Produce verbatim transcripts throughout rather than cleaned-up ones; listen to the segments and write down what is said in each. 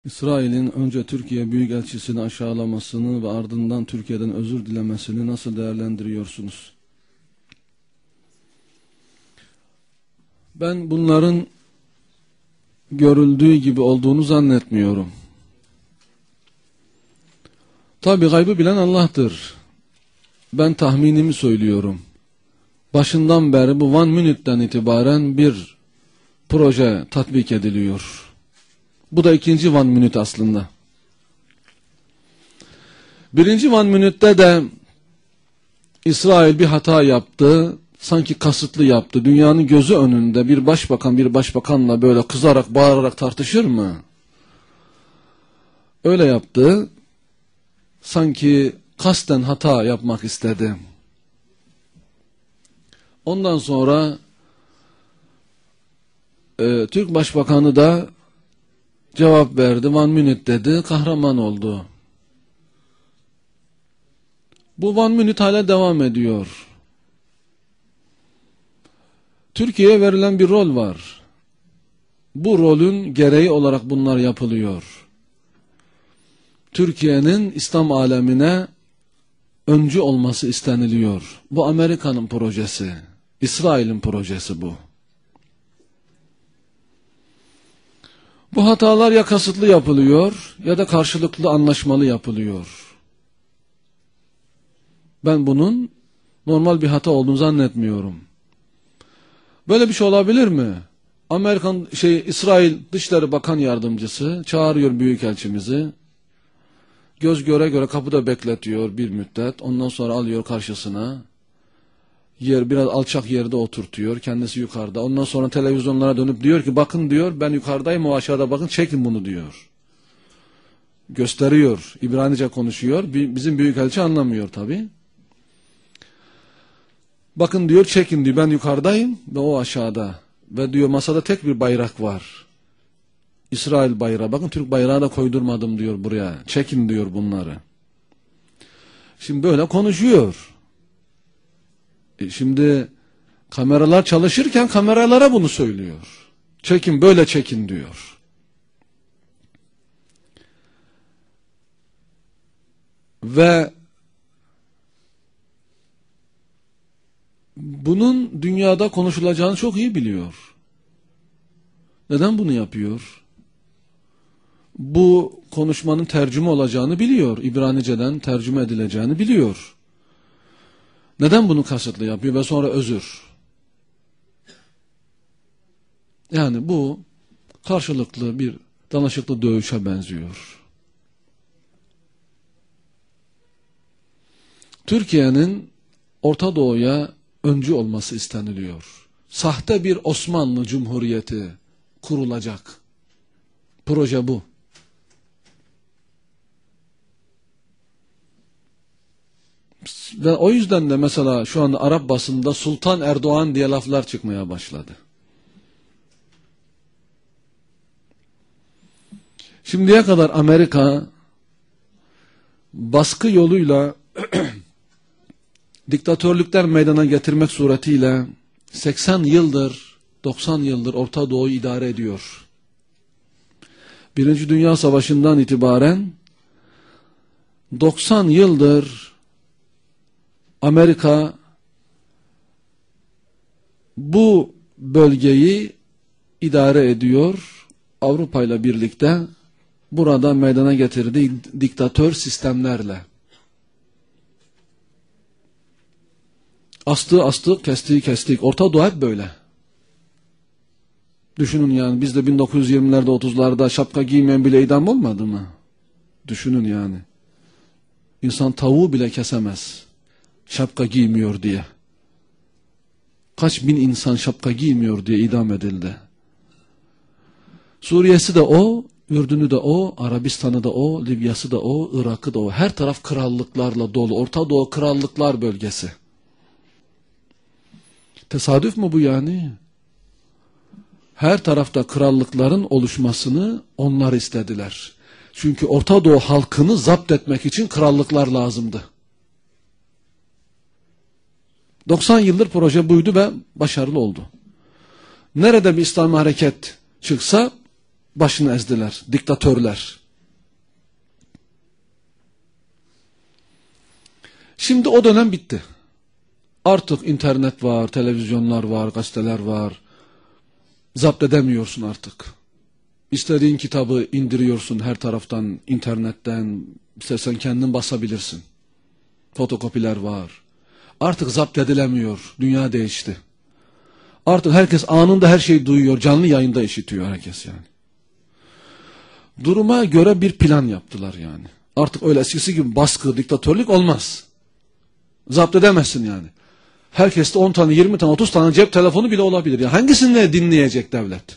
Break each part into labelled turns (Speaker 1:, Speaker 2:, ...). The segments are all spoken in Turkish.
Speaker 1: İsrail'in önce Türkiye Büyükelçisini aşağılamasını ve ardından Türkiye'den özür dilemesini nasıl değerlendiriyorsunuz? Ben bunların görüldüğü gibi olduğunu zannetmiyorum. Tabi gaybı bilen Allah'tır. Ben tahminimi söylüyorum. Başından beri bu One Minute'den itibaren bir proje tatbik ediliyor. Bu da ikinci One Minute aslında. Birinci One Minute'de de İsrail bir hata yaptı. Sanki kasıtlı yaptı. Dünyanın gözü önünde bir başbakan bir başbakanla böyle kızarak bağırarak tartışır mı? Öyle yaptı. Sanki kasten hata yapmak istedi. Ondan sonra e, Türk Başbakanı da cevap verdi. One minute dedi. Kahraman oldu. Bu one minute hala devam ediyor. Türkiye'ye verilen bir rol var. Bu rolün gereği olarak bunlar yapılıyor. Türkiye'nin İslam alemine öncü olması isteniliyor. Bu Amerika'nın projesi. İsrail'in projesi bu. Bu hatalar ya kasıtlı yapılıyor ya da karşılıklı anlaşmalı yapılıyor. Ben bunun normal bir hata olduğunu zannetmiyorum. Böyle bir şey olabilir mi? Amerikan şey İsrail Dışişleri Bakan Yardımcısı çağırıyor büyükelçimizi. Göz göre göre kapıda bekletiyor bir müddet. Ondan sonra alıyor karşısına. Yer biraz alçak yerde oturtuyor. Kendisi yukarıda. Ondan sonra televizyonlara dönüp diyor ki bakın diyor ben yukarıdayım o aşağıda bakın çekin bunu diyor. Gösteriyor. İbranice konuşuyor. Bizim büyükelçi anlamıyor tabi. Bakın diyor çekin diyor ben yukarıdayım ve o aşağıda. Ve diyor masada tek bir bayrak var. İsrail bayrağı. Bakın Türk bayrağı da koydurmadım diyor buraya. Çekin diyor bunları. Şimdi böyle konuşuyor. E şimdi kameralar çalışırken kameralara bunu söylüyor. Çekin böyle çekin diyor. Ve bunun dünyada konuşulacağını çok iyi biliyor. Neden bunu yapıyor? Bu konuşmanın tercüme olacağını biliyor. İbranice'den tercüme edileceğini biliyor. Neden bunu kasıtlı yapıyor ve sonra özür? Yani bu karşılıklı bir danışıklı dövüşe benziyor. Türkiye'nin Orta Doğu'ya öncü olması isteniliyor. Sahte bir Osmanlı Cumhuriyeti kurulacak. Proje bu. Ve o yüzden de mesela şu anda Arap basında Sultan Erdoğan diye laflar çıkmaya başladı. Şimdiye kadar Amerika baskı yoluyla diktatörlükler meydana getirmek suretiyle seksen yıldır, doksan yıldır Orta Doğu'yu idare ediyor. Birinci Dünya Savaşı'ndan itibaren doksan yıldır Amerika bu bölgeyi idare ediyor. Avrupa ile birlikte burada meydana getirdiği diktatör sistemlerle. Astığı astık, kestiği kestik. Orta Doğu hep böyle. Düşünün yani biz de bin dokuz yüz yirmilerde otuzlarda şapka giymeyen bile idam olmadı mı? Düşünün yani. İnsan tavuğu bile kesemez. Şapka giymiyor diye. Kaç bin insan şapka giymiyor diye idam edildi. Suriye'si de o, Ürdün'ü de o, Arabistan'ı da o, Libya'sı da o, Irak'ı da o. Her taraf krallıklarla dolu. Orta Doğu krallıklar bölgesi. Tesadüf mü bu yani? Her tarafta krallıkların oluşmasını onlar istediler. Çünkü Orta Doğu halkını zapt etmek için krallıklar lazımdı. doksan yıldır proje buydu ve başarılı oldu. Nerede bir İslami hareket çıksa başını ezdiler. Diktatörler. Şimdi o dönem bitti. Artık internet var, televizyonlar var, gazeteler var. Zapt edemiyorsun artık. İstediğin kitabı indiriyorsun her taraftan, internetten. İstersen kendin basabilirsin. Fotokopiler var. Artık zapt edilemiyor. Dünya değişti. Artık herkes anında her şeyi duyuyor. Canlı yayında işitiyor herkes yani. Duruma göre bir plan yaptılar yani. Artık öyle eskisi gibi baskı, diktatörlük olmaz. Zapt edemezsin yani. Herkeste on tane, yirmi tane, otuz tane cep telefonu bile olabilir. Yani hangisini dinleyecek devlet?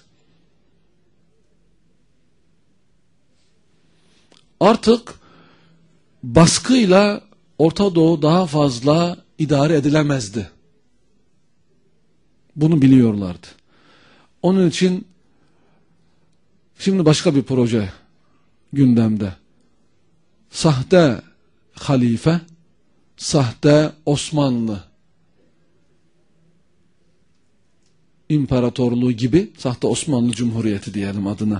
Speaker 1: Artık baskıyla Orta Doğu daha fazla idare edilemezdi. Bunu biliyorlardı. Onun için şimdi başka bir proje gündemde. Sahte halife, sahte Osmanlı İmparatorluğu gibi sahte Osmanlı Cumhuriyeti diyelim adına.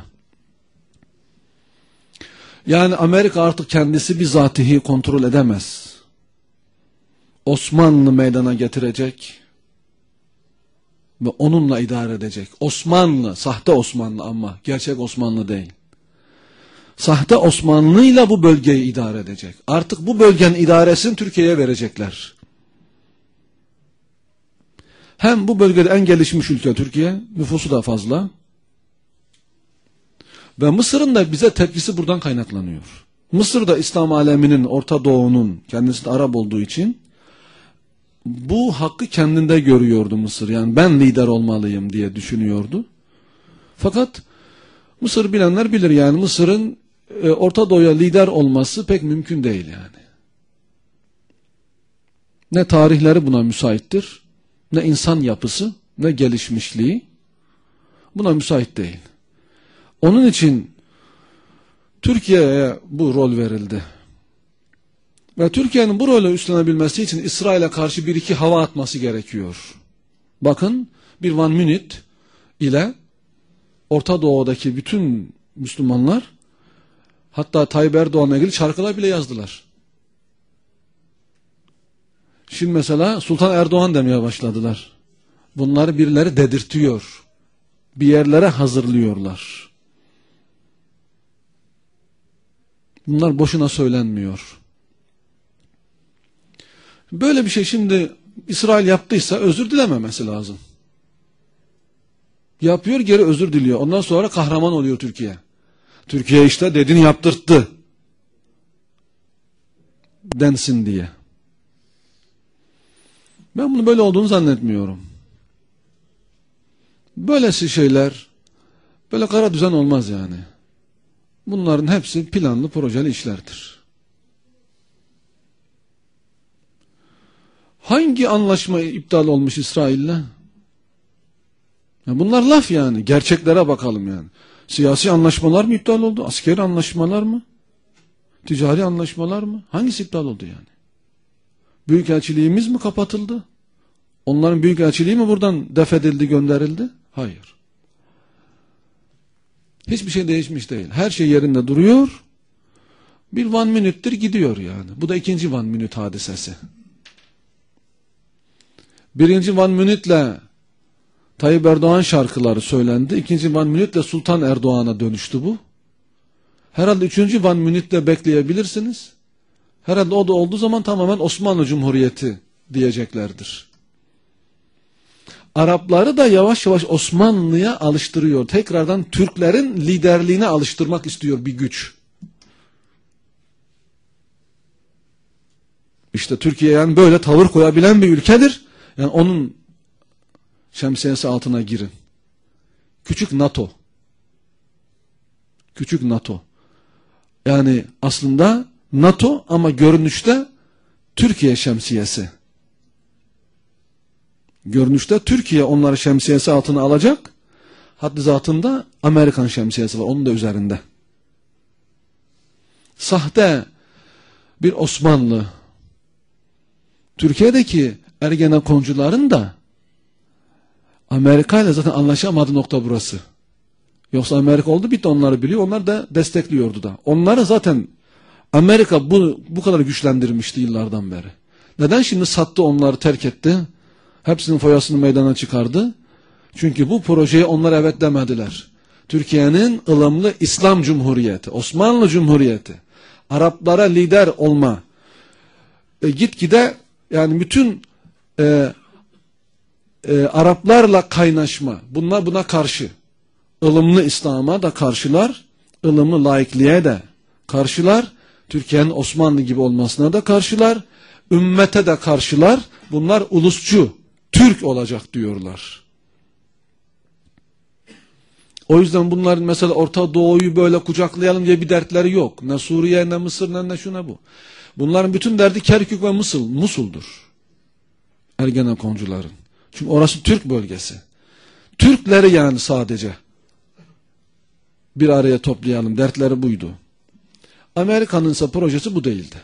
Speaker 1: Yani Amerika artık kendisi bizatihi kontrol edemez. Osmanlı meydana getirecek ve onunla idare edecek. Osmanlı, sahte Osmanlı ama gerçek Osmanlı değil. Sahte Osmanlı'yla bu bölgeyi idare edecek. Artık bu bölgenin idaresini Türkiye'ye verecekler. Hem bu bölgede en gelişmiş ülke Türkiye, nüfusu da fazla. Ve Mısır'ın da bize tepkisi buradan kaynaklanıyor. Mısır da İslam aleminin, Orta Doğu'nun, kendisi de Arap olduğu için bu hakkı kendinde görüyordu Mısır. Yani ben lider olmalıyım diye düşünüyordu. Fakat Mısır bilenler bilir yani Mısır'ın e, Orta Doğu'ya lider olması pek mümkün değil yani. Ne tarihleri buna müsaittir, ne insan yapısı, ne gelişmişliği buna müsait değil. Onun için Türkiye'ye bu rol verildi. Ve Türkiye'nin bu rolü üstlenebilmesi için İsrail'e karşı bir iki hava atması gerekiyor. Bakın bir Van Münit ile Orta Doğu'daki bütün Müslümanlar hatta Tayyip Erdoğan'la ilgili şarkılar bile yazdılar. Şimdi mesela Sultan Erdoğan demeye başladılar. Bunları birileri dedirtiyor. Bir yerlere hazırlıyorlar. Bunlar boşuna söylenmiyor. Böyle bir şey şimdi İsrail yaptıysa özür dilememesi lazım. Yapıyor, geri özür diliyor. Ondan sonra kahraman oluyor Türkiye. Türkiye işte dediğini yaptırttı densin diye. Ben bunu böyle olduğunu zannetmiyorum. Böylesi şeyler böyle kara düzen olmaz yani. Bunların hepsi planlı, projeli işlerdir. Hangi anlaşma iptal olmuş İsrail'le? Ya bunlar laf yani. Gerçeklere bakalım yani. Siyasi anlaşmalar mı iptal oldu? Askeri anlaşmalar mı? Ticari anlaşmalar mı? Hangisi iptal oldu yani? Büyükelçiliğimiz mi kapatıldı? Onların büyükelçiliği mi buradan defedildi, gönderildi? Hayır. Hiçbir şey değişmiş değil. Her şey yerinde duruyor. Bir Van Minüt'tir gidiyor yani. Bu da ikinci Van Minüt hadisesi. Birinci Van Minüt'le Tayyip Erdoğan şarkıları söylendi. İkinci Van Minüt'le Sultan Erdoğan'a dönüştü bu. Herhalde üçüncü Van Minüt'le bekleyebilirsiniz. Herhalde o da olduğu zaman tamamen Osmanlı Cumhuriyeti diyeceklerdir. Arapları da yavaş yavaş Osmanlı'ya alıştırıyor. Tekrardan Türklerin liderliğine alıştırmak istiyor bir güç. İşte Türkiye yani böyle tavır koyabilen bir ülkedir. Yani onun şemsiyesi altına girin. Küçük NATO. Küçük NATO. Yani aslında NATO ama görünüşte Türkiye şemsiyesi. Görünüşte Türkiye onları şemsiyesi altına alacak. Haddi zatında Amerikan şemsiyesi var. Onun da üzerinde. Sahte bir Osmanlı. Türkiye'deki Ergenekoncuların da Amerika ile zaten anlaşamadığı nokta burası. Yoksa Amerika oldu bitti, onları biliyor. Onlar da destekliyordu da. Onları zaten Amerika bu, bu kadar güçlendirmişti yıllardan beri. Neden şimdi sattı, onları terk etti? Hepsinin foyasını meydana çıkardı. Çünkü bu projeye onlar evet demediler. Türkiye'nin ılımlı İslam Cumhuriyeti, Osmanlı Cumhuriyeti, Araplara lider olma, e, gitgide yani bütün e, e, Araplarla kaynaşma, bunlar buna karşı. ılımlı İslam'a da karşılar, ılımlı laikliğe de karşılar, Türkiye'nin Osmanlı gibi olmasına da karşılar, ümmete de karşılar. Bunlar ulusçu, Türk olacak diyorlar. O yüzden bunların mesela Orta Doğu'yu böyle kucaklayalım diye bir dertleri yok. Ne Suriye, ne Mısır, ne, ne şu ne bu. Bunların bütün derdi Kerkük ve Musul, Musul'dur. Ergenekoncuların. Çünkü orası Türk bölgesi. Türkleri yani sadece bir araya toplayalım. Dertleri buydu. Amerika'nın ise projesi bu değildi.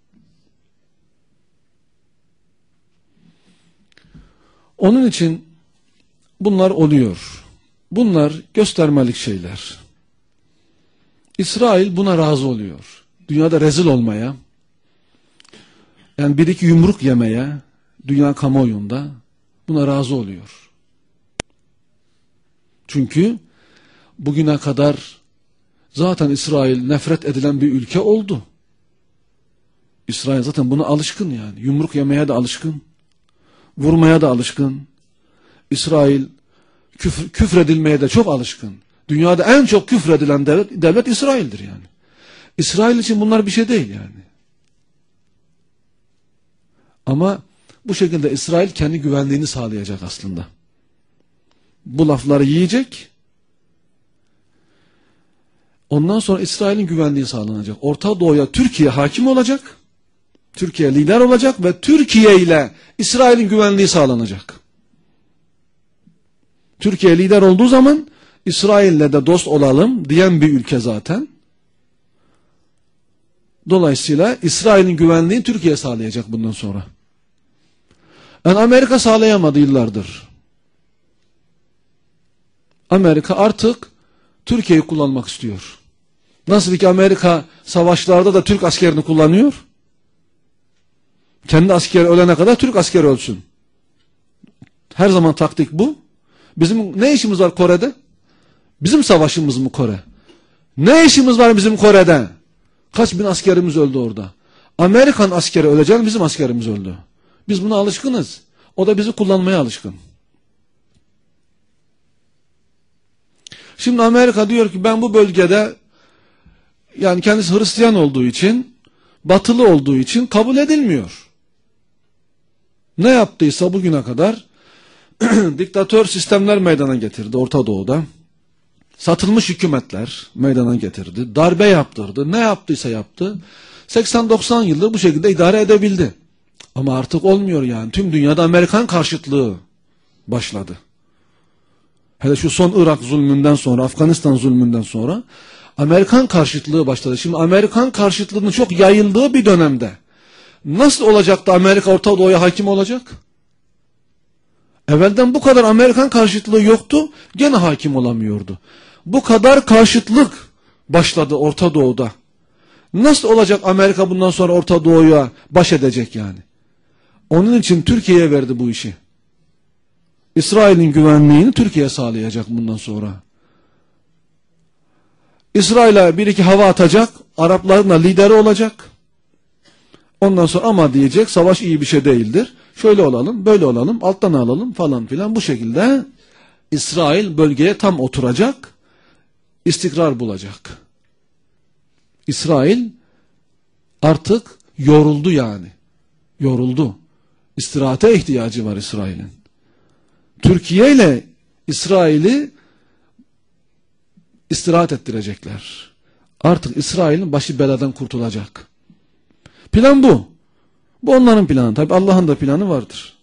Speaker 1: Onun için bunlar oluyor. Bunlar göstermelik şeyler. İsrail buna razı oluyor. Dünyada rezil olmaya, yani bir iki yumruk yemeye, dünya kamuoyunda buna razı oluyor. Çünkü bugüne kadar zaten İsrail nefret edilen bir ülke oldu. İsrail zaten buna alışkın yani. Yumruk yemeye de alışkın. Vurmaya da alışkın. İsrail küfür, küfredilmeye de çok alışkın. Dünyada en çok küfredilen devlet, devlet İsrail'dir yani. İsrail için bunlar bir şey değil yani. Ama bu şekilde İsrail kendi güvenliğini sağlayacak aslında. Bu lafları yiyecek. Ondan sonra İsrail'in güvenliği sağlanacak. Orta Doğu'ya Türkiye hakim olacak. Türkiye lider olacak ve Türkiye ile İsrail'in güvenliği sağlanacak. Türkiye lider olduğu zaman İsrail'le de dost olalım diyen bir ülke zaten. Dolayısıyla İsrail'in güvenliğini Türkiye sağlayacak bundan sonra. Yani Amerika sağlayamadı yıllardır. Amerika artık Türkiye'yi kullanmak istiyor. Nasıl ki Amerika savaşlarda da Türk askerini kullanıyor. Kendi askeri ölene kadar Türk askeri ölsün. Her zaman taktik bu. Bizim ne işimiz var Kore'de? Bizim savaşımız mı Kore? Ne işimiz var bizim Kore'de? Kaç bin askerimiz öldü orada. Amerikan askeri ölecek, bizim askerimiz öldü. Biz buna alışkınız. O da bizi kullanmaya alışkın. Şimdi Amerika diyor ki ben bu bölgede, yani kendisi Hristiyan olduğu için, batılı olduğu için kabul edilmiyor. Ne yaptıysa bugüne kadar diktatör sistemler meydana getirdi Orta Doğu'da. Satılmış hükümetler meydana getirdi. Darbe yaptırdı. Ne yaptıysa yaptı. seksen doksan yıldır bu şekilde idare edebildi. Ama artık olmuyor yani. Tüm dünyada Amerikan karşıtlığı başladı. Hele şu son Irak zulmünden sonra, Afganistan zulmünden sonra Amerikan karşıtlığı başladı. Şimdi Amerikan karşıtlığının çok yayıldığı bir dönemde nasıl olacak da Amerika Orta Doğu'ya hakim olacak? Evvelden bu kadar Amerikan karşıtlığı yoktu, gene hakim olamıyordu. Bu kadar karşıtlık başladı Orta Doğu'da. Nasıl olacak Amerika bundan sonra Orta Doğu'ya baş edecek yani? Onun için Türkiye'ye verdi bu işi. İsrail'in güvenliğini Türkiye sağlayacak bundan sonra. İsrail'e bir iki hava atacak, Arapların da lideri olacak. Ondan sonra ama diyecek, savaş iyi bir şey değildir. Şöyle olalım, böyle olalım, alttan alalım falan filan. Bu şekilde İsrail bölgeye tam oturacak, istikrar bulacak. İsrail artık yoruldu yani. Yoruldu. İstirahate ihtiyacı var İsrail'in. Türkiye ile İsrail'i istirahat ettirecekler. Artık İsrail'in başı beladan kurtulacak. Plan bu. Bu onların planı. Tabi Allah'ın da planı vardır.